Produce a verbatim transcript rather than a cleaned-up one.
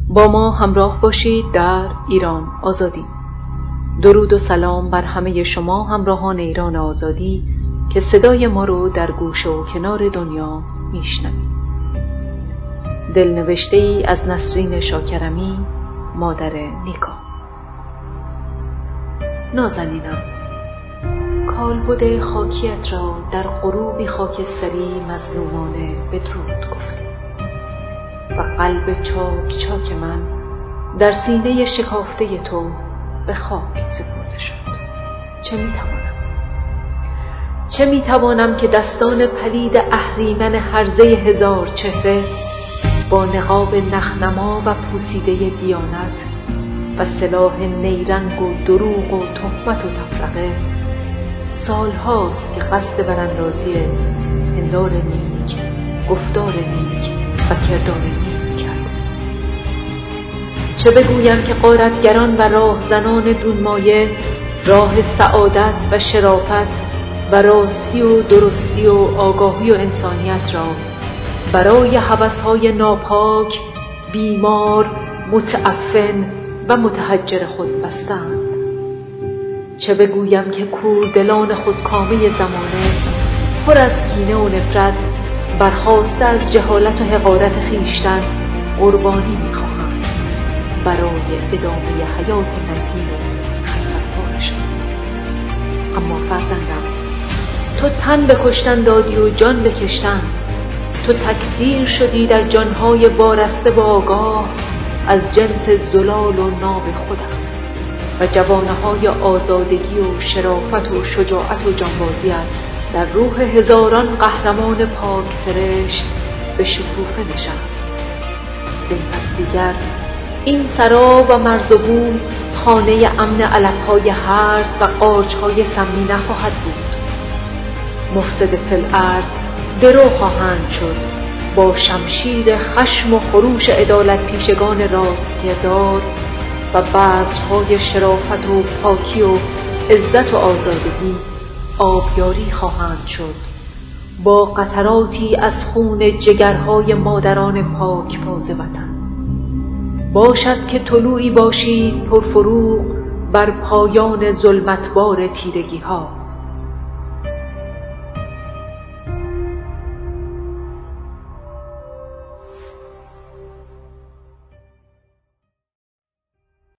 با ما همراه باشید در ایران آزادی. درود و سلام بر همه شما همراهان ایران آزادی که صدای ما رو در گوشه و کنار دنیا میشنوید. دلنوشته ای از نسرین شاکرمی، مادر نیکا. نازنینم، کالبد خاکیت را در غروبی خاکستری مظلومانه بدرود گفتی و قلب چاک چاک من در سینه شکافته تو به خاک سپرده شد. چه میتوانم؟ چه میتوانم که دستان پلید اهریمن هرزه هزار چهره با نقاب نخنما و پوسیده دیانت و سلاح نیرنگ و دروغ و تهمت و تفرقه سال هاست که قصد براندازی پندار نیک، گفتار نیک و کردار نیک کرده. چه بگویم که غارتگران و راهزنان دونمایه راه سعادت و شرافت و راستی و درستی و آگاهی و انسانیت را برای هوس‌های ناپاک، بیمار، متعفن و متحجر خود بستند. چه بگویم که کوردلان خودکامه زمانه پر از کینه و نفرت برخاسته از جهالت و حقارت خویشتن قربانی می‌خواهند برای ادامه حیات ننگین و خطربارشان. اما فرزندم، تو تن به کشتن دادی و جان به کشتن. تو تکثیر شدی در جانهای وارسته و آگاه از جنس زلال و ناب خودت و جوانه‌های آزادگی و شرافت و شجاعت و جانبازیت در روح هزاران قهرمان پاک سرشت به شکوفه نشست. زین پس دیگر این سرا و مرز و بوم خانه امن علف‌های هرز و قارچ‌های سمی نخواهد بود. مفسد فی الارض درو خواهند شد با شمشیر خشم و خروش عدالت پیشگان راست کردار و بذرهای شرافت و پاکی و عزت و آزادگی آبیاری خواهند شد با قطراتی از خون جگرهای مادران پاکباز وطن. باشد که طلوعی باشید پرفروغ بر پایان ظلمتبار تیرگی ها